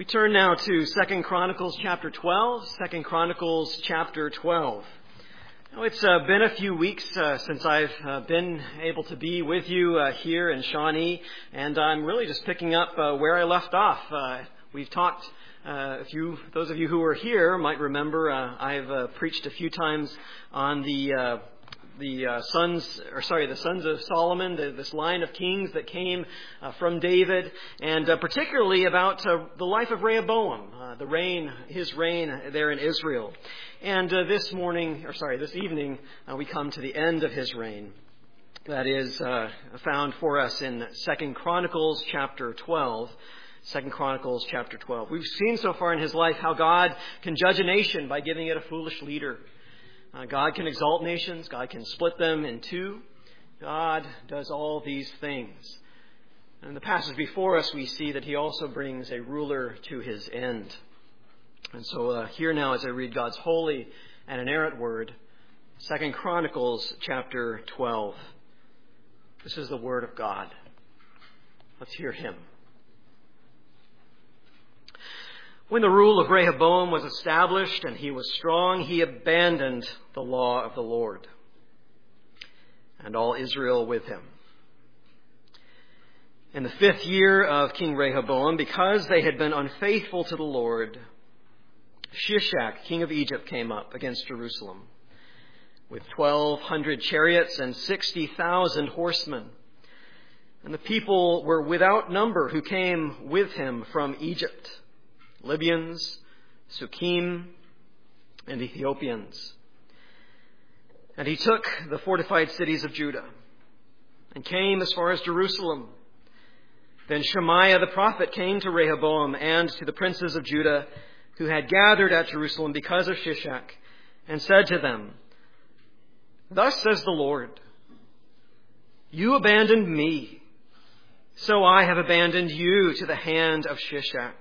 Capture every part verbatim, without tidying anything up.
We turn now to Second Chronicles chapter twelve. Second Chronicles chapter twelve. Now, it's uh, been a few weeks uh, since I've uh, been able to be with you uh, here in Shawnee, and I'm really just picking up uh, where I left off. Uh, we've talked, uh, a few, those of you who were here might remember uh, I've uh, preached a few times on the uh, the uh, sons, or sorry, the sons of Solomon, the, this line of kings that came uh, from David, and uh, particularly about uh, the life of Rehoboam, uh, the reign, his reign there in Israel. And uh, this morning, or sorry, this evening, uh, we come to the end of his reign. That is uh, found for us in Second Chronicles chapter twelve. Second Chronicles chapter twelve. We've seen so far in his life how God can judge a nation by giving it a foolish leader. Uh, God can exalt nations. God can split them in two. God does all these things. And in the passage before us, we see that he also brings a ruler to his end. And so uh, here now, as I read God's holy and inerrant word, Second Chronicles chapter twelve. This is the word of God. Let's hear him. When the rule of Rehoboam was established and he was strong, he abandoned the law of the Lord, and all Israel with him. In the fifth year of King Rehoboam, because they had been unfaithful to the Lord, Shishak, king of Egypt, came up against Jerusalem with twelve hundred chariots and sixty thousand horsemen. And the people were without number who came with him from Egypt: Libyans, Sukkim, and Ethiopians. And he took the fortified cities of Judah and came as far as Jerusalem. Then Shemaiah the prophet came to Rehoboam and to the princes of Judah who had gathered at Jerusalem because of Shishak, and said to them, "Thus says the Lord, you abandoned me, so I have abandoned you to the hand of Shishak."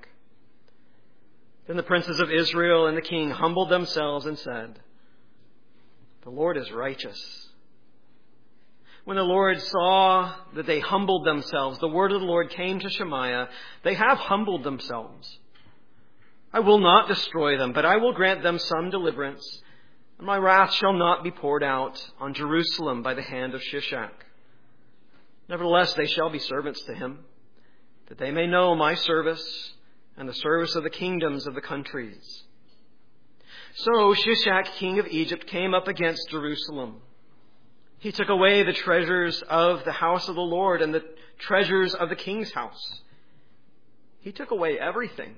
Then the princes of Israel and the king humbled themselves and said, "The Lord is righteous." When the Lord saw that they humbled themselves, the word of the Lord came to Shemaiah, "They have humbled themselves. I will not destroy them, but I will grant them some deliverance, and my wrath shall not be poured out on Jerusalem by the hand of Shishak. Nevertheless, they shall be servants to him, that they may know my service and the service of the kingdoms of the countries." So Shishak, king of Egypt, came up against Jerusalem. He took away the treasures of the house of the Lord and the treasures of the king's house. He took away everything.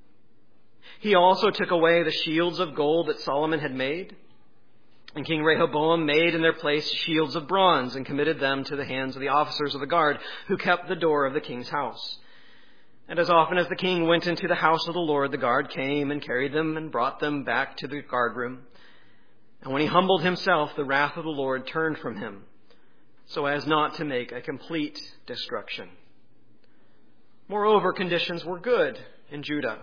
He also took away the shields of gold that Solomon had made. And King Rehoboam made in their place shields of bronze and committed them to the hands of the officers of the guard who kept the door of the king's house. And as often as the king went into the house of the Lord, the guard came and carried them and brought them back to the guard room. And when he humbled himself, the wrath of the Lord turned from him, so as not to make a complete destruction. Moreover, conditions were good in Judah.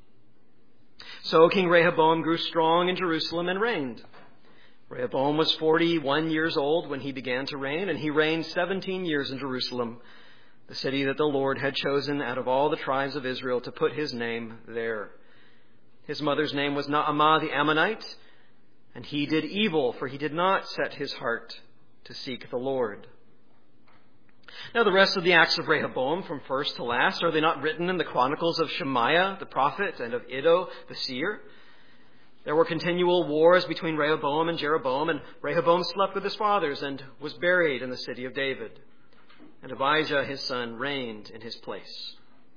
So King Rehoboam grew strong in Jerusalem and reigned. Rehoboam was forty-one years old when he began to reign, and he reigned seventeen years in Jerusalem, the city that the Lord had chosen out of all the tribes of Israel to put his name there. His mother's name was Naamah the Ammonite, and he did evil, for he did not set his heart to seek the Lord. Now the rest of the acts of Rehoboam, from first to last, are they not written in the chronicles of Shemaiah the prophet and of Iddo the seer? There were continual wars between Rehoboam and Jeroboam, and Rehoboam slept with his fathers and was buried in the city of David. And Abijah, his son, reigned in his place.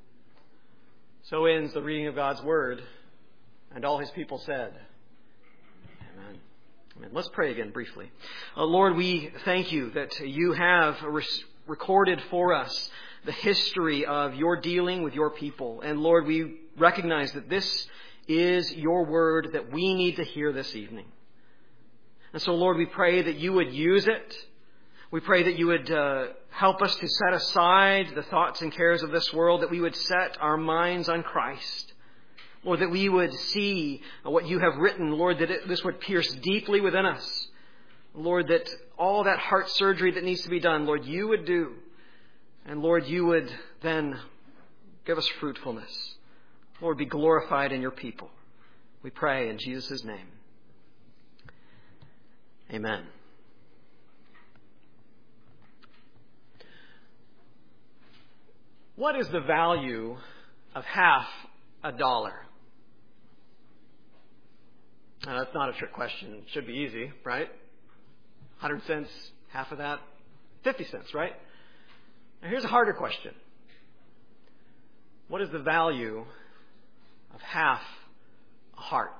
So ends the reading of God's word, and all his people said, Amen. Amen. Let's pray again briefly. Uh, Lord, we thank you that you have res- recorded for us the history of your dealing with your people. And Lord, we recognize that this is your word that we need to hear this evening. And so, Lord, we pray that you would use it. We pray that you would uh, help us to set aside the thoughts and cares of this world, that we would set our minds on Christ. Lord, that we would see what you have written. Lord, that it, this would pierce deeply within us. Lord, that all that heart surgery that needs to be done, Lord, you would do. And Lord, you would then give us fruitfulness. Lord, be glorified in your people. We pray in Jesus' name. Amen. What is the value of half a dollar? Now, that's not a trick question. It should be easy, right? one hundred cents, half of that, fifty cents, right? Now, here's a harder question. What is the value of half a heart?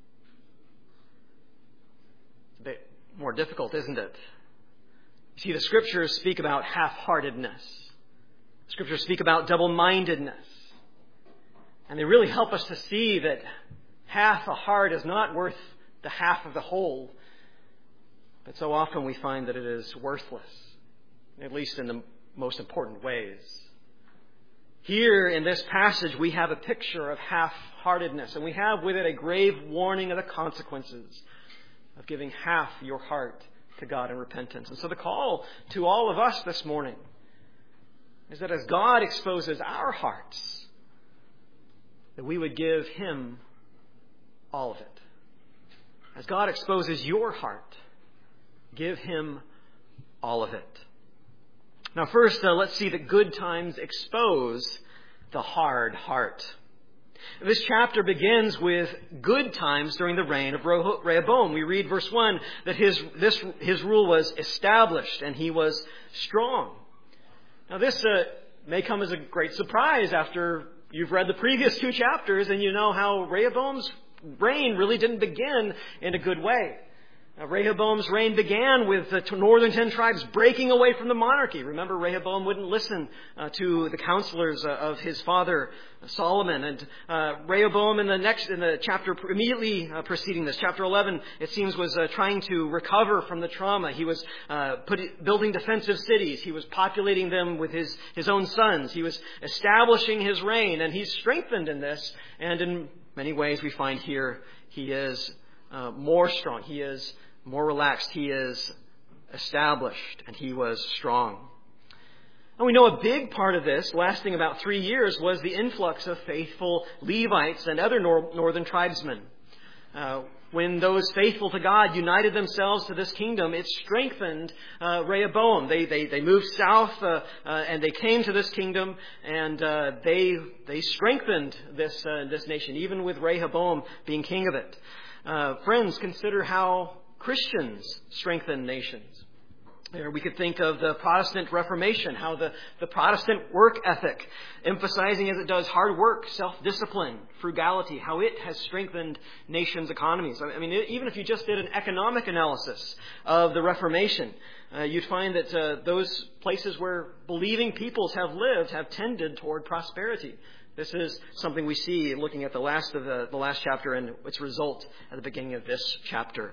It's a bit more difficult, isn't it? You see, the Scriptures speak about half-heartedness. The Scriptures speak about double-mindedness. And they really help us to see that half a heart is not worth the half of the whole. But so often we find that it is worthless, at least in the most important ways. Here in this passage, we have a picture of half-heartedness, and we have with it a grave warning of the consequences of giving half your heart to God in repentance. And so the call to all of us this morning is that as God exposes our hearts, that we would give Him all of it. As God exposes your heart, give Him all of it. Now first, uh, let's see that good times expose the hard heart. This chapter begins with good times during the reign of Rehoboam. We read verse one that his, this, his rule was established and he was strong. Now this uh, may come as a great surprise after you've read the previous two chapters and you know how Rehoboam's reign really didn't begin in a good way. Now, Rehoboam's reign began with the northern ten tribes breaking away from the monarchy. Remember, Rehoboam wouldn't listen uh, to the counselors uh, of his father Solomon. And uh, Rehoboam, in the next, in the chapter immediately uh, preceding this, chapter eleven, it seems was uh, trying to recover from the trauma. He was uh, put, building defensive cities. He was populating them with his his own sons. He was establishing his reign, and he's strengthened in this. And in many ways, we find here he is uh, more strong. He is more relaxed. He is established, and he was strong. And we know a big part of this, lasting about three years, was the influx of faithful Levites and other nor- northern tribesmen. Uh, when those faithful to God united themselves to this kingdom, it strengthened uh, Rehoboam. They, they they moved south uh, uh, and they came to this kingdom, and uh, they they strengthened this uh, this nation, even with Rehoboam being king of it. Uh, friends, consider how Christians strengthen nations. There we could think of the Protestant Reformation, how the, the Protestant work ethic, emphasizing as it does hard work, self-discipline, frugality, how it has strengthened nations' economies. I mean, even if you just did an economic analysis of the Reformation, uh, you'd find that uh, those places where believing peoples have lived have tended toward prosperity. This is something we see looking at the last of the, the last chapter and its result at the beginning of this chapter.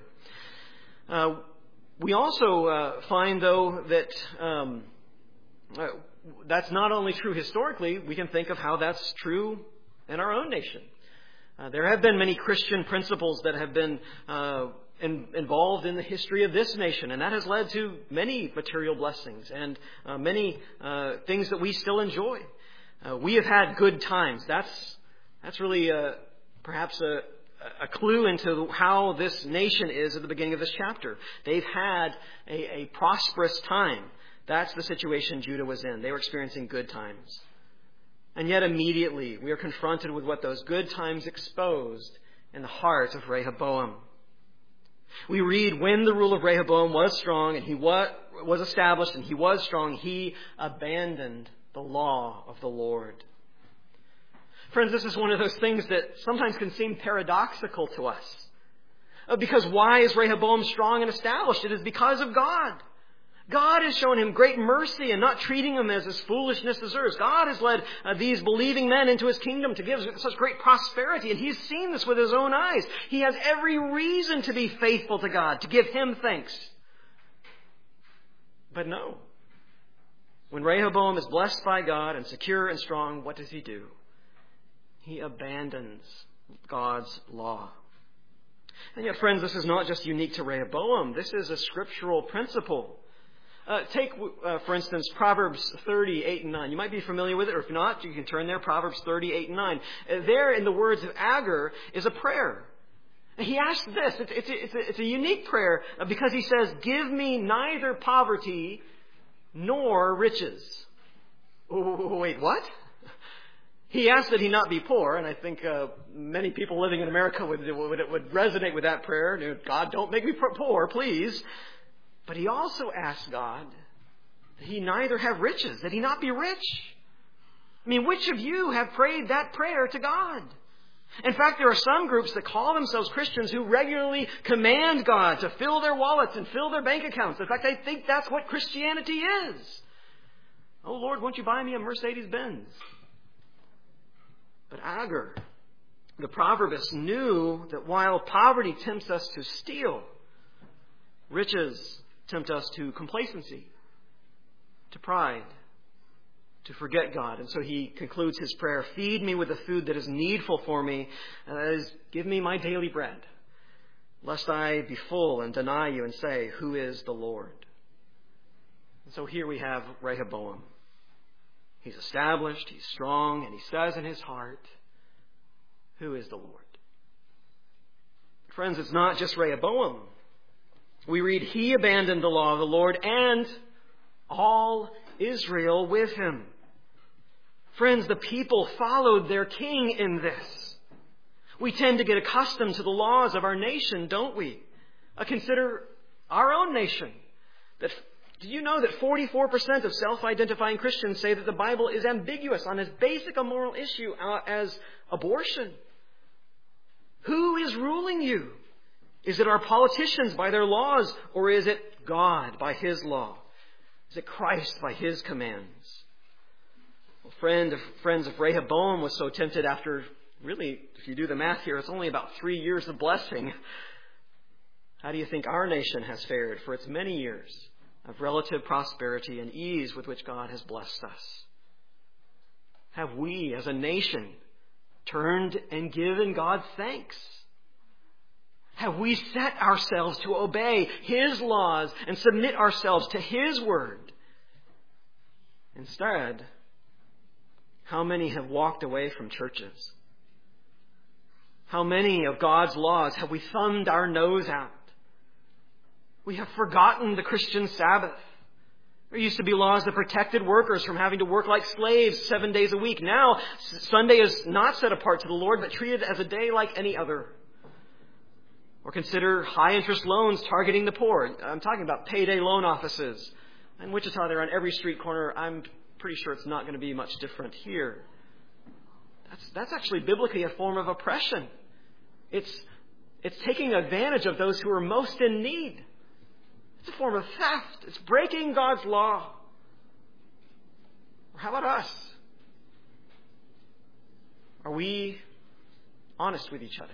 Uh, we also uh, find, though, that um, uh, that's not only true historically. We can think of how that's true in our own nation. Uh, there have been many Christian principles that have been uh, in, involved in the history of this nation, and that has led to many material blessings and uh, many uh, things that we still enjoy. Uh, we have had good times. That's that's really uh, perhaps a a clue into how this nation is at the beginning of this chapter. They've had a, a prosperous time. That's the situation Judah was in. They were experiencing good times. And yet immediately we are confronted with what those good times exposed in the heart of Rehoboam. We read, when the rule of Rehoboam was strong and he was, was established and he was strong, he abandoned the law of the Lord. Friends, this is one of those things that sometimes can seem paradoxical to us. Because why is Rehoboam strong and established? It is because of God. God has shown him great mercy and not treating him as his foolishness deserves. God has led uh, these believing men into his kingdom to give such great prosperity, and he's seen this with his own eyes. He has every reason to be faithful to God, to give him thanks. But no. When Rehoboam is blessed by God and secure and strong, what does he do? He abandons God's law. And yet, friends, this is not just unique to Rehoboam. This is a scriptural principle. Uh, take, uh, for instance, Proverbs thirty, eight and nine. You might be familiar with it, or if not, you can turn there, Proverbs thirty, eight and nine. Uh, there, in the words of Agur, is a prayer. And he asks this. It's, it's, it's, a, it's a unique prayer because he says, "Give me neither poverty nor riches." Oh, wait, what? He asked that he not be poor, and I think uh, many people living in America would, would, would resonate with that prayer. God, don't make me poor, please. But he also asked God that he neither have riches, that he not be rich. I mean, which of you have prayed that prayer to God? In fact, there are some groups that call themselves Christians who regularly command God to fill their wallets and fill their bank accounts. In fact, they think that's what Christianity is. Oh, Lord, won't you buy me a Mercedes-Benz? But Agur, the proverbist, knew that while poverty tempts us to steal, riches tempt us to complacency, to pride, to forget God. And so he concludes his prayer, "Feed me with the food that is needful for me, and that is, give me my daily bread, lest I be full and deny you and say, who is the Lord?" And so here we have Rehoboam. He's established, he's strong, and he says in his heart, who is the Lord? Friends, it's not just Rehoboam. We read, he abandoned the law of the Lord and all Israel with him. Friends, the people followed their king in this. We tend to get accustomed to the laws of our nation, don't we? Uh, consider our own nation. That, do you know that forty-four percent of self-identifying Christians say that the Bible is ambiguous on as basic a moral issue uh, as abortion? Who is ruling you? Is it our politicians by their laws, or is it God by his law? Is it Christ by his commands? Well, friend, friends, if Rehoboam was so tempted after, really, if you do the math here, it's only about three years of blessing. How do you think our nation has fared for its many years of relative prosperity and ease with which God has blessed us? Have we, as a nation, turned and given God thanks? Have we set ourselves to obey his laws and submit ourselves to his word? Instead, how many have walked away from churches? How many of God's laws have we thumbed our nose at? We have forgotten the Christian Sabbath. There used to be laws that protected workers from having to work like slaves seven days a week. Now, Sunday is not set apart to the Lord, but treated as a day like any other. Or consider high-interest loans targeting the poor. I'm talking about payday loan offices. In Wichita, they're on every street corner. I'm pretty sure it's not going to be much different here. That's, that's actually biblically a form of oppression. It's, it's taking advantage of those who are most in need. It's a form of theft. It's breaking God's law. Or how about us? Are we honest with each other?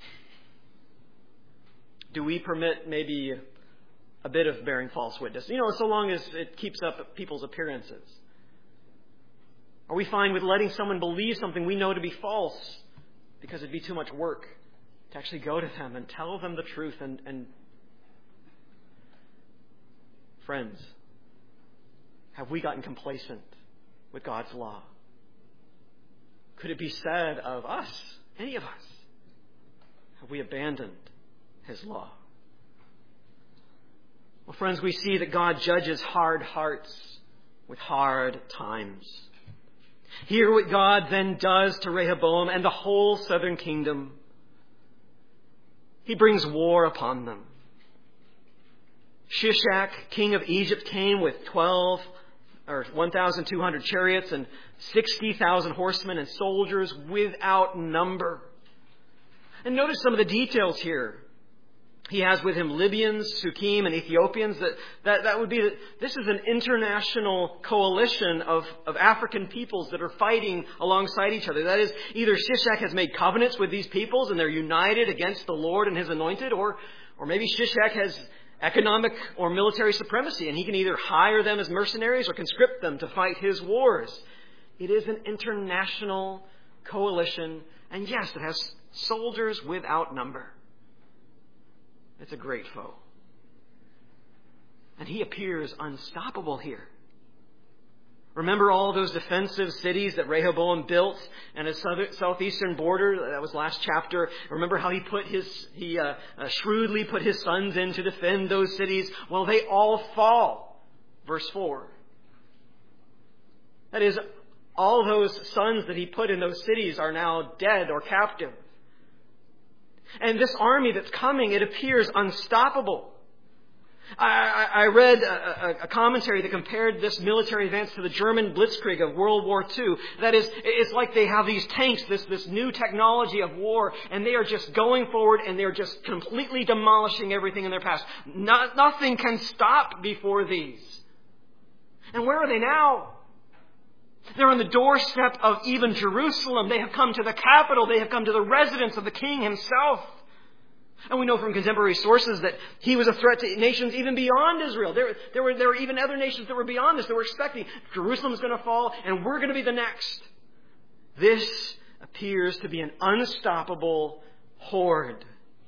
Do we permit maybe a bit of bearing false witness? You know, so long as it keeps up people's appearances. Are we fine with letting someone believe something we know to be false because it'd be too much work to actually go to them and tell them the truth? And, and friends, have we gotten complacent with God's law? Could it be said of us, any of us, have we abandoned his law? Well, friends, we see that God judges hard hearts with hard times. Hear what God then does to Rehoboam and the whole southern kingdom. He brings war upon them. Shishak, king of Egypt, came with twelve or one thousand two hundred chariots and sixty thousand horsemen and soldiers without number. And notice some of the details here. He has with him Libyans, Sukkim, and Ethiopians. That, that, that would be, this is an international coalition of, of African peoples that are fighting alongside each other. That is, either Shishak has made covenants with these peoples and they're united against the Lord and his anointed, or, or maybe Shishak has economic or military supremacy and he can either hire them as mercenaries or conscript them to fight his wars. It is an international coalition, and yes, it has soldiers without number. It's a great foe. And he appears unstoppable here. Remember all those defensive cities that Rehoboam built and his southeastern border? That was last chapter. Remember how he put his, he uh, uh, shrewdly put his sons in to defend those cities? Well, they all fall. Verse four. That is, all those sons that he put in those cities are now dead or captive. And this army that's coming, it appears unstoppable. I, I read a, a commentary that compared this military advance to the German Blitzkrieg of World War Two. That is, it's like they have these tanks, this, this new technology of war, and they are just going forward and they're just completely demolishing everything in their path. Not, nothing can stop before these. And where are they now? They're on the doorstep of even Jerusalem. They have come to the capital. They have come to the residence of the king himself. And we know from contemporary sources that he was a threat to nations even beyond Israel. There, there, were, there were even other nations that were beyond this that were expecting Jerusalem's going to fall and we're going to be the next. This appears to be an unstoppable horde.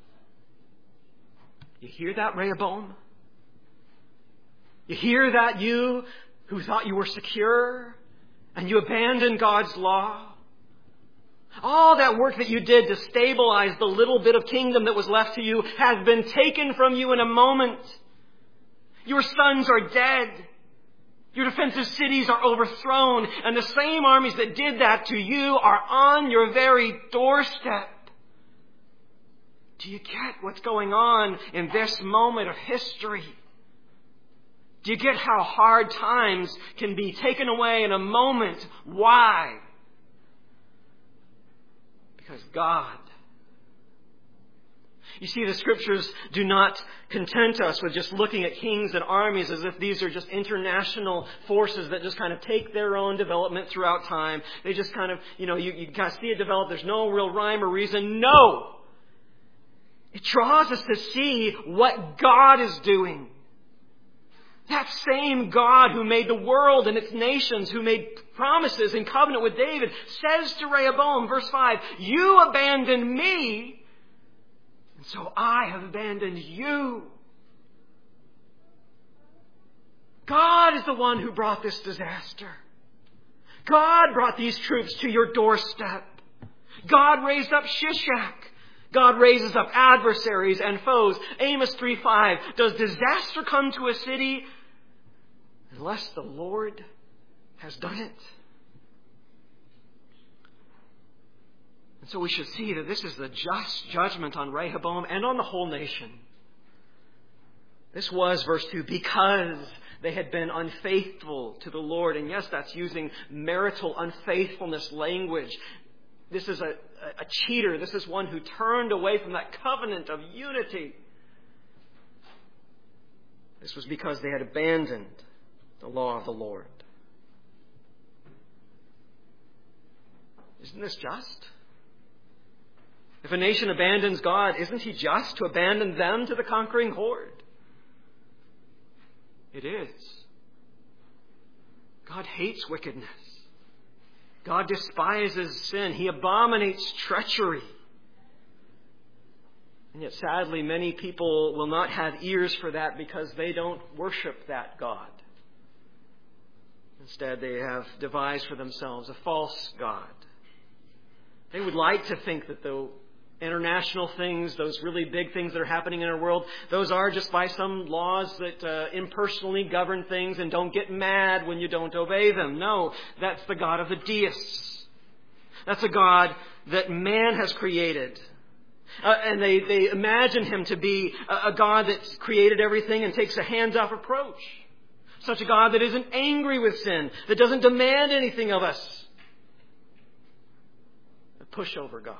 You hear that, Rehoboam? You hear that, you who thought you were secure and you abandoned God's law? All that work that you did to stabilize the little bit of kingdom that was left to you has been taken from you in a moment. Your sons are dead. Your defensive cities are overthrown. And the same armies that did that to you are on your very doorstep. Do you get what's going on in this moment of history? Do you get how hard times can be taken away in a moment? Why? Because God. You see, the Scriptures do not content us with just looking at kings and armies as if these are just international forces that just kind of take their own development throughout time. They just kind of, you know, you, you kind of see it develop. There's no real rhyme or reason. No! It draws us to see what God is doing. That same God who made the world and its nations, who made promises in covenant with David, says to Rehoboam, verse five, you abandoned me, and so I have abandoned you. God is the one who brought this disaster. God brought these troops to your doorstep. God raised up Shishak. God raises up adversaries and foes. Amos three five. Does disaster come to a city unless the Lord has done it? And so we should see that this is the just judgment on Rehoboam and on the whole nation. This was, verse two, because they had been unfaithful to the Lord. And yes, that's using marital unfaithfulness language. This is a, a cheater. This is one who turned away from that covenant of unity. This was because they had abandoned the law of the Lord. Isn't this just? If a nation abandons God, isn't He just to abandon them to the conquering horde? It is. God hates wickedness. God despises sin. He abominates treachery. And yet, sadly, many people will not have ears for that because they don't worship that God. Instead, they have devised for themselves a false God. They would like to think that the international things, those really big things that are happening in our world, those are just by some laws that uh, impersonally govern things, and don't get mad when you don't obey them. No, that's the God of the deists. That's a God that man has created. Uh, and they, they imagine Him to be a, a God that's created everything and takes a hands-off approach. Such a God that isn't angry with sin, that doesn't demand anything of us. A pushover God.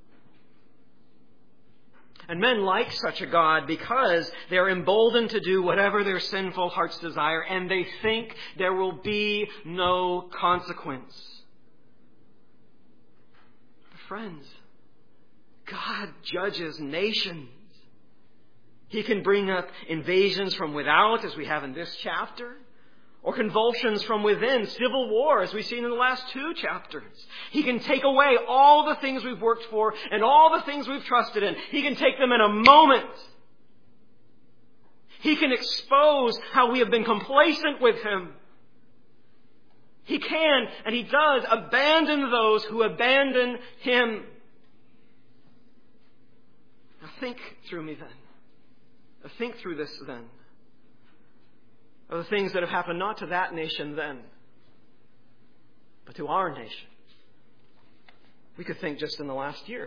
And men like such a God because they are emboldened to do whatever their sinful hearts desire, and they think there will be no consequence. But friends, God judges nations. He can bring up invasions from without, as we have in this chapter, or convulsions from within, civil war, as we've seen in the last two chapters. He can take away all the things we've worked for and all the things we've trusted in. He can take them in a moment. He can expose how we have been complacent with Him. He can, and He does, abandon those who abandon Him. Now think through me then. Now think through this then. Of the things that have happened not to that nation then, but to our nation. We could think just in the last year.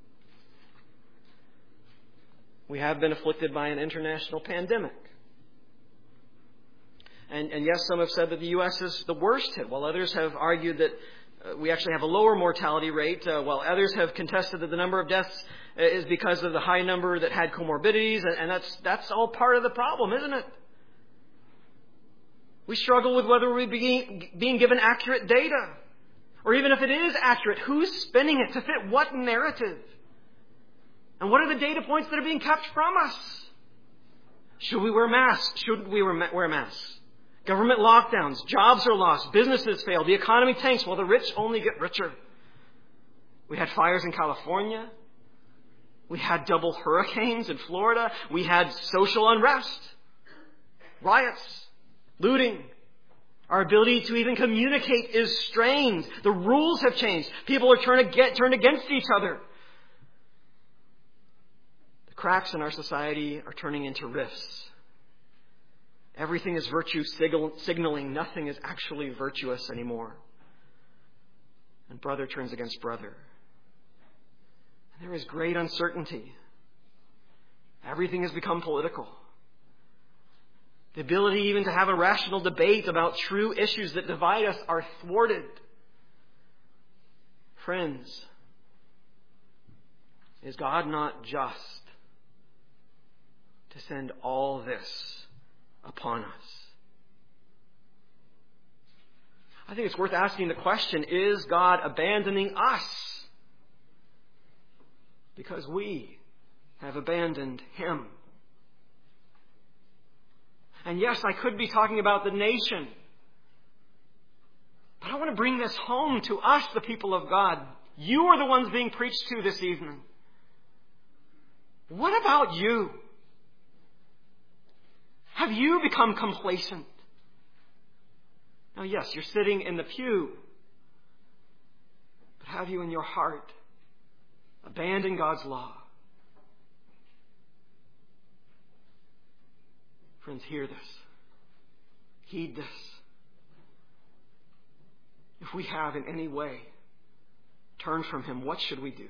We have been afflicted by an international pandemic. And, and yes, some have said that the U S is the worst hit, while others have argued that uh, we actually have a lower mortality rate, uh, while others have contested that the number of deaths is because of the high number that had comorbidities, and, and that's, that's all part of the problem, isn't it? We struggle with whether we're being, being given accurate data. Or even if it is accurate, who's spinning it to fit what narrative? And what are the data points that are being kept from us? Should we wear masks? Shouldn't we wear masks? Government lockdowns, jobs are lost, businesses fail, the economy tanks while the rich only get richer. We had fires in California. We had double hurricanes in Florida. We had social unrest, riots, looting. Our ability to even communicate is strained. The rules have changed. People are turned against each other. The cracks in our society are turning into rifts. Everything is virtue signaling. Nothing is actually virtuous anymore. And brother turns against brother. And there is great uncertainty. Everything has become political. The ability even to have a rational debate about true issues that divide us are thwarted. Friends, is God not just to send all this upon us? I think it's worth asking the question, is God abandoning us because we have abandoned Him? And yes, I could be talking about the nation, but I want to bring this home to us, the people of God. You are the ones being preached to this evening. What about you? Have you become complacent? Now, yes, you're sitting in the pew, but have you in your heart abandoned God's law? Friends, hear this. Heed this. If we have in any way turned from Him, what should we do?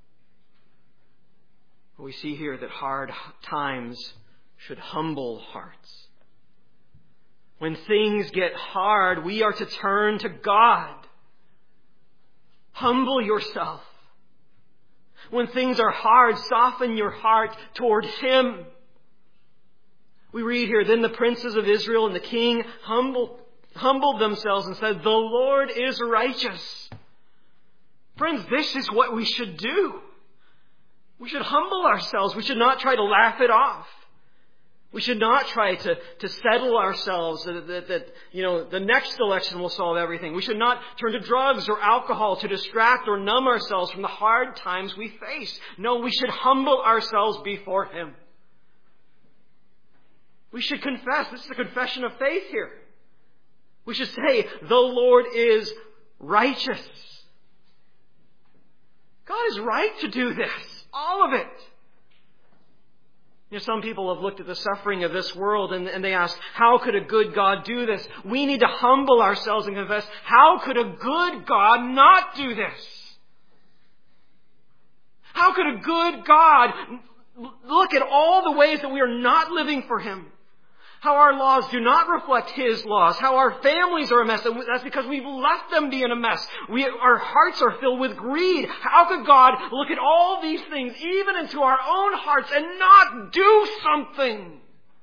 We see here that hard times should humble hearts. When things get hard, we are to turn to God. Humble yourself. When things are hard, soften your heart toward Him. We read here, then the princes of Israel and the king humbled, humbled themselves and said, the Lord is righteous. Friends, this is what we should do. We should humble ourselves. We should not try to laugh it off. We should not try to, to settle ourselves that, that, that, you know, the next election will solve everything. We should not turn to drugs or alcohol to distract or numb ourselves from the hard times we face. No, we should humble ourselves before Him. We should confess. This is a confession of faith here. We should say, the Lord is righteous. God is right to do this. All of it. You know, some people have looked at the suffering of this world and, and they ask, how could a good God do this? We need to humble ourselves and confess, how could a good God not do this? How could a good God look at all the ways that we are not living for Him? How our laws do not reflect His laws. How our families are a mess. That's because we've left them be in a mess. We, our hearts are filled with greed. How could God look at all these things, even into our own hearts, and not do something?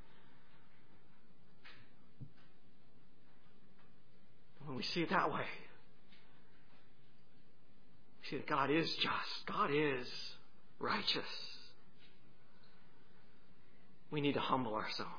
When we see it that way, we see that God is just. God is righteous. We need to humble ourselves.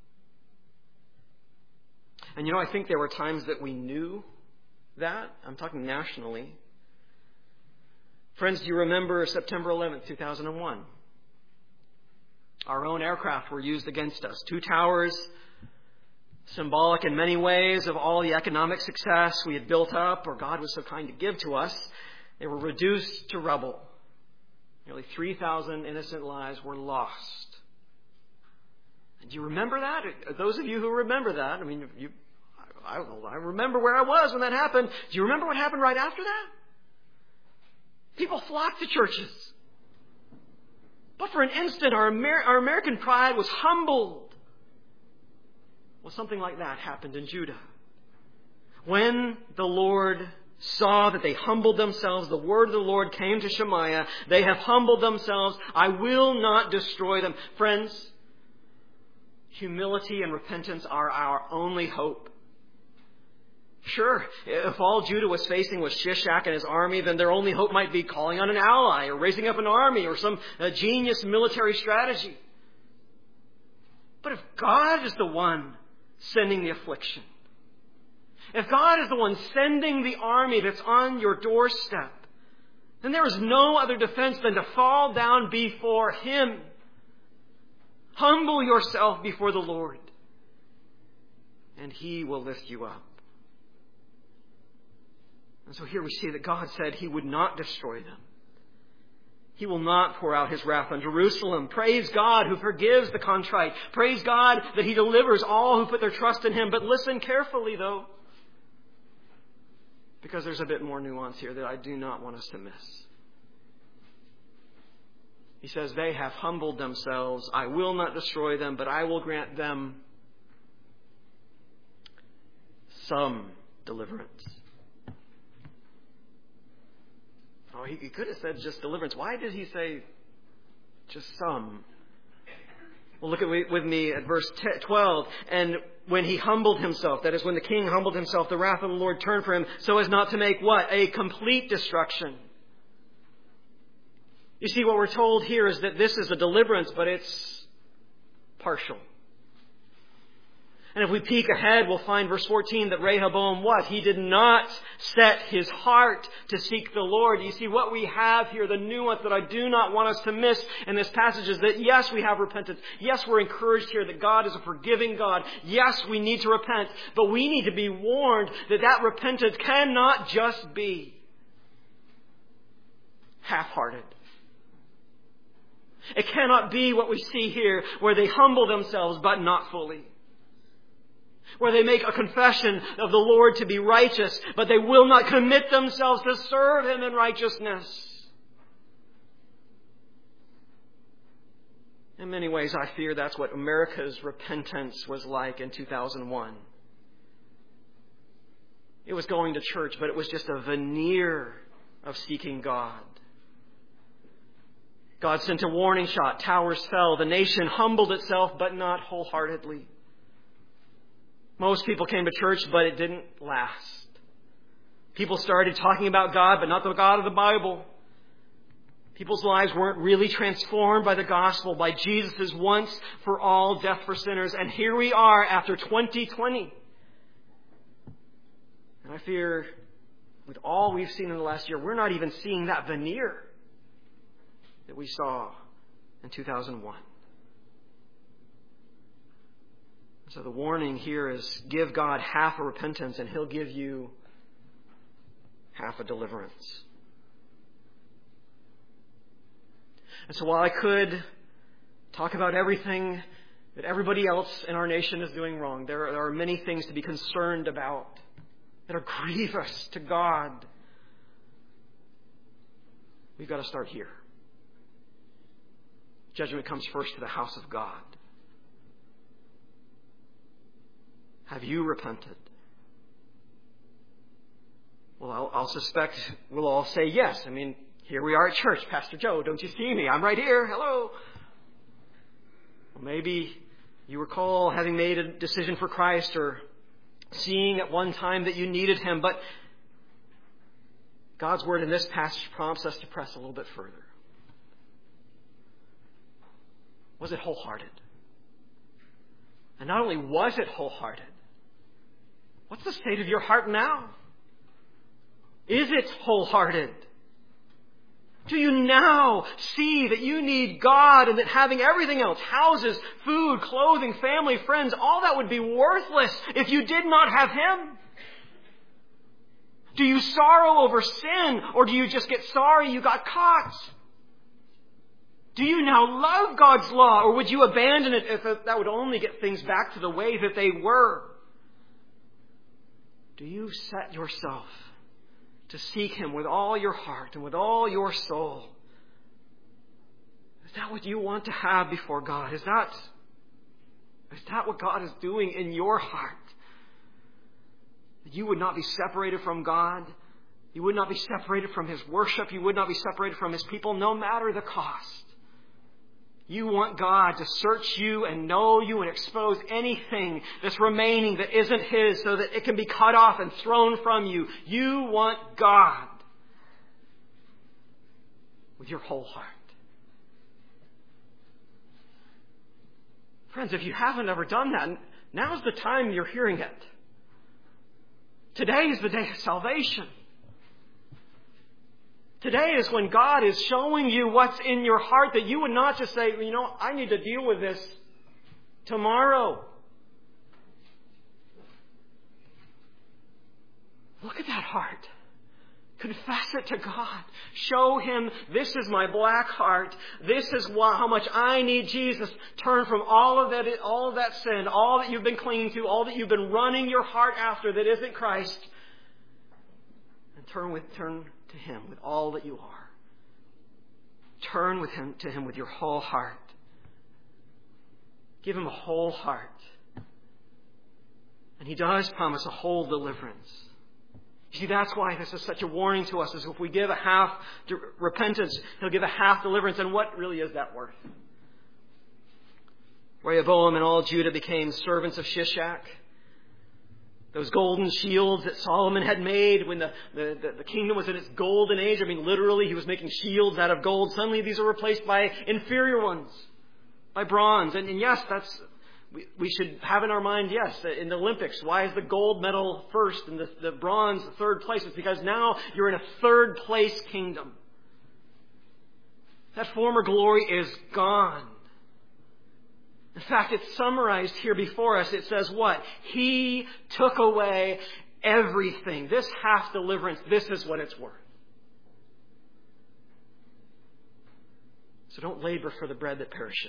And you know, I think there were times that we knew that. I'm talking nationally. Friends, do you remember September eleventh, two thousand one? Our own aircraft were used against us. Two towers, symbolic in many ways of all the economic success we had built up, or God was so kind to give to us. They were reduced to rubble. Nearly three thousand innocent lives were lost. And do you remember that? Those of you who remember that, I mean, you, I, I remember where I was when that happened. Do you remember what happened right after that? People flocked to churches. But for an instant, our, Amer- our American pride was humbled. Well, something like that happened in Judah. When the Lord saw that they humbled themselves, the word of the Lord came to Shemaiah. They have humbled themselves. I will not destroy them. Friends, humility and repentance are our only hope. Sure, if all Judah was facing was Shishak and his army, then their only hope might be calling on an ally or raising up an army or some uh, genius military strategy. But if God is the one sending the affliction, if God is the one sending the army that's on your doorstep, then there is no other defense than to fall down before Him. Humble yourself before the Lord, and He will lift you up. And so here we see that God said He would not destroy them. He will not pour out His wrath on Jerusalem. Praise God who forgives the contrite. Praise God that He delivers all who put their trust in Him. But listen carefully, though, because there's a bit more nuance here that I do not want us to miss. He says, they have humbled themselves. I will not destroy them, but I will grant them some deliverance. Oh, he, he could have said just deliverance. Why did he say just some? Well, look at with me at verse twelve. And when he humbled himself, that is, when the king humbled himself, the wrath of the Lord turned for him, so as not to make what? A complete destruction. You see, what we're told here is that this is a deliverance, but it's partial. And if we peek ahead, we'll find verse fourteen that Rehoboam, what? He did not set his heart to seek the Lord. You see, what we have here, the nuance that I do not want us to miss in this passage is that, yes, we have repentance. Yes, we're encouraged here that God is a forgiving God. Yes, we need to repent. But we need to be warned that that repentance cannot just be half-hearted. It cannot be what we see here, where they humble themselves but not fully. Where they make a confession of the Lord to be righteous, but they will not commit themselves to serve Him in righteousness. In many ways, I fear that's what America's repentance was like in two thousand one. It was going to church, but it was just a veneer of seeking God. God sent a warning shot. Towers fell. The nation humbled itself, but not wholeheartedly. Most people came to church, but it didn't last. People started talking about God, but not the God of the Bible. People's lives weren't really transformed by the gospel, by Jesus' once for all death for sinners. And here we are after twenty twenty. And I fear, with all we've seen in the last year, we're not even seeing that veneer that we saw in two thousand one. So the warning here is, give God half a repentance and He'll give you half a deliverance. And so while I could talk about everything that everybody else in our nation is doing wrong, there are many things to be concerned about that are grievous to God. We've got to start here. Judgment comes first to the house of God. Have you repented? Well, I'll, I'll suspect we'll all say yes. I mean, here we are at church. Pastor Joe, don't you see me? I'm right here. Hello. Well, maybe you recall having made a decision for Christ or seeing at one time that you needed Him. But God's Word in this passage prompts us to press a little bit further. Was it wholehearted? And not only was it wholehearted, what's the state of your heart now? Is it wholehearted? Do you now see that you need God and that having everything else, houses, food, clothing, family, friends, all that would be worthless if you did not have Him? Do you sorrow over sin, or do you just get sorry you got caught? Do you now love God's law, or would you abandon it if that would only get things back to the way that they were? Do you set yourself to seek Him with all your heart and with all your soul? Is that what you want to have before God? Is that, is that what God is doing in your heart? That you would not be separated from God. You would not be separated from His worship. You would not be separated from His people, no matter the cost. You want God to search you and know you and expose anything that's remaining that isn't His so that it can be cut off and thrown from you. You want God with your whole heart. Friends, if you haven't ever done that, now's the time you're hearing it. Today is the day of salvation. Today is when God is showing you what's in your heart, that you would not just say, you know, I need to deal with this tomorrow. Look at that heart. Confess it to God. Show Him, this is my black heart. This is how much I need Jesus. Turn from all of that, all of that sin, all that you've been clinging to, all that you've been running your heart after that isn't Christ, and turn with turn to Him with all that you are. Turn with Him to Him with your whole heart. Give Him a whole heart, and He does promise a whole deliverance. See, that's why this is such a warning to us, is if we give a half repentance, He'll give a half deliverance. And what really is that worth? Rehoboam and all Judah became servants of Shishak. Those golden shields that Solomon had made when the, the, the, the kingdom was in its golden age. I mean, literally, he was making shields out of gold. Suddenly, these are replaced by inferior ones, by bronze. And, and yes, that's... We, we should have in our mind, yes, in the Olympics, why is the gold medal first and the, the bronze third place? It's because now you're in a third place kingdom. That former glory is gone. In fact, it's summarized here before us. It says what? He took away everything. This half deliverance, this is what it's worth. So don't labor for the bread that perishes.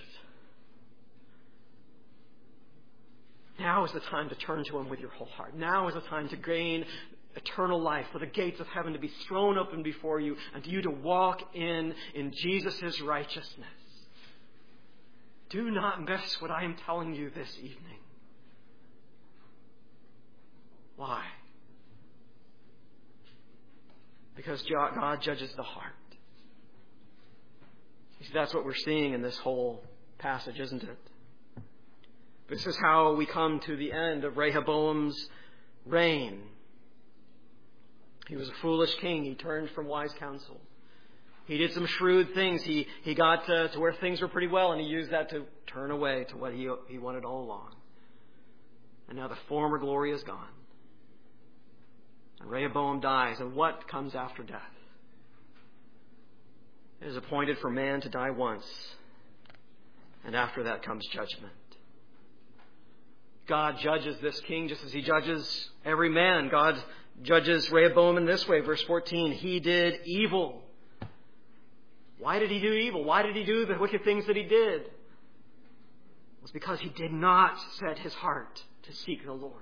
Now is the time to turn to Him with your whole heart. Now is the time to gain eternal life, for the gates of heaven to be thrown open before you, and to you to walk in in Jesus' righteousness. Do not miss what I am telling you this evening. Why? Because God judges the heart. You see, that's what we're seeing in this whole passage, isn't it? This is how we come to the end of Rehoboam's reign. He was a foolish king. He turned from wise counsel. He did some shrewd things. He, he got to, to where things were pretty well, and he used that to turn away to what he, he wanted all along. And now the former glory is gone. And Rehoboam dies. And what comes after death? It is appointed for man to die once. And after that comes judgment. God judges this king just as He judges every man. God judges Rehoboam in this way. Verse fourteen, he did evil. Why did he do evil? Why did he do the wicked things that he did? It was because he did not set his heart to seek the Lord.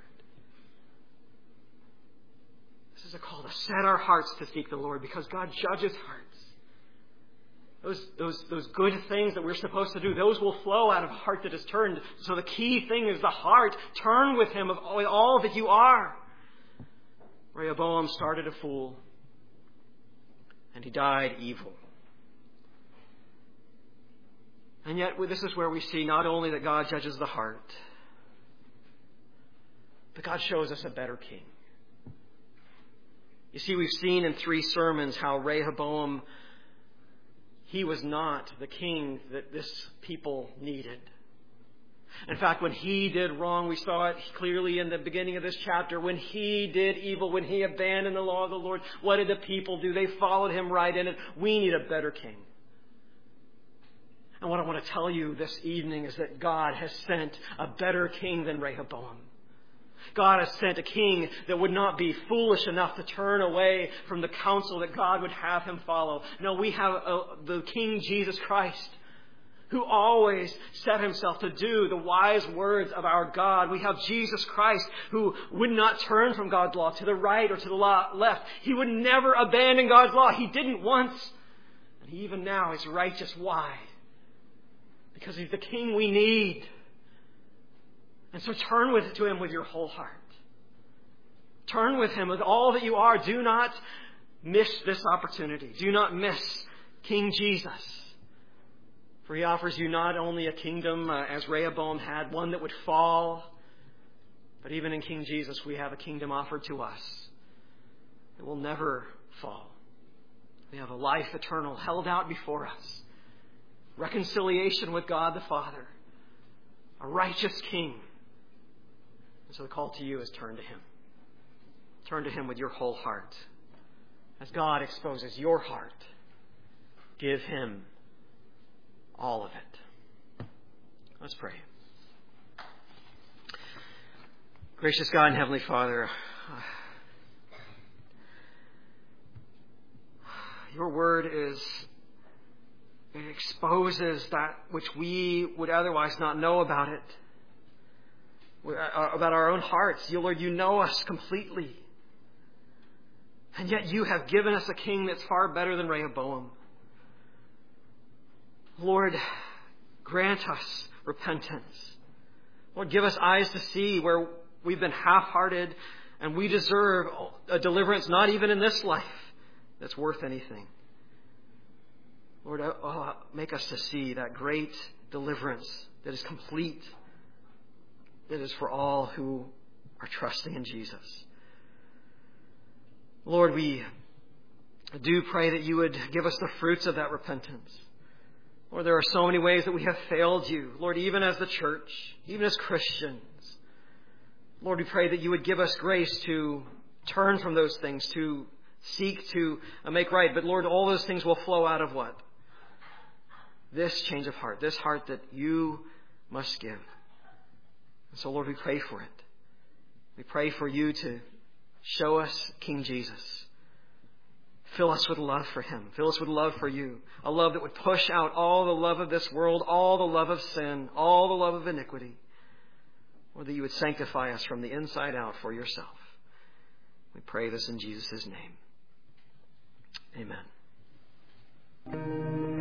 This is a call to set our hearts to seek the Lord, because God judges hearts. Those, those, those good things that we're supposed to do, those will flow out of a heart that is turned. So the key thing is the heart. Turn with Him with all that you are. Rehoboam started a fool, and he died evil. And yet, this is where we see not only that God judges the heart, but God shows us a better king. You see, we've seen in three sermons how Rehoboam, he was not the king that this people needed. In fact, when he did wrong, we saw it clearly in the beginning of this chapter. When he did evil, when he abandoned the law of the Lord, what did the people do? They followed him right in it. We need a better king. And what I want to tell you this evening is that God has sent a better king than Rehoboam. God has sent a king that would not be foolish enough to turn away from the counsel that God would have him follow. No, we have a, the King Jesus Christ, who always set himself to do the wise words of our God. We have Jesus Christ, who would not turn from God's law to the right or to the left. He would never abandon God's law. He didn't once. And even now is righteous. Why? Because he's the king we need. And so turn with, to him with your whole heart. Turn with him with all that you are. Do not miss this opportunity. Do not miss King Jesus. For he offers you not only a kingdom uh, as Rehoboam had, one that would fall, but even in King Jesus we have a kingdom offered to us that will never fall. We have a life eternal held out before us. Reconciliation with God the Father. A righteous king. And so the call to you is turn to him. Turn to him with your whole heart. As God exposes your heart, give him all of it. Let's pray. Gracious God and Heavenly Father, your word is, it exposes that which we would otherwise not know about it, about our own hearts. You, Lord, you know us completely. And yet you have given us a king that's far better than Rehoboam. Lord, grant us repentance. Lord, give us eyes to see where we've been half-hearted and we deserve a deliverance not even in this life that's worth anything. Lord, oh, make us to see that great deliverance that is complete, that is for all who are trusting in Jesus. Lord, we do pray that you would give us the fruits of that repentance. Lord, there are so many ways that we have failed you. Lord, even as the church, even as Christians. Lord, we pray that you would give us grace to turn from those things, to seek to make right. But Lord, all those things will flow out of what? This change of heart, this heart that you must give. And so, Lord, we pray for it. We pray for you to show us King Jesus. Fill us with love for him. Fill us with love for you. A love that would push out all the love of this world, all the love of sin, all the love of iniquity. Or that you would sanctify us from the inside out for yourself. We pray this in Jesus' name. Amen.